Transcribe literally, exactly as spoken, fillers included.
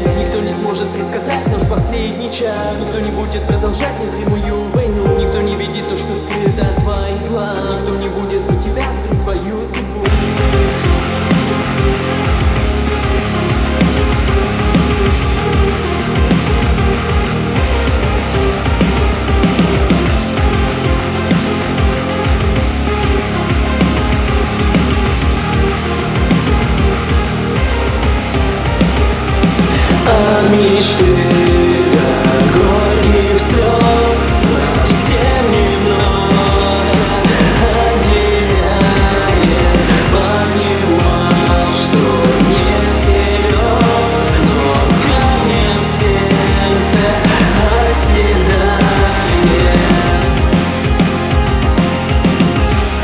Никто не сможет предсказать наш последний час. Никто не будет продолжать незримую войну. Никто не видит то, что скрыто от твоих глаз. Никто не будет за тебя строить твою судьбу. А мечты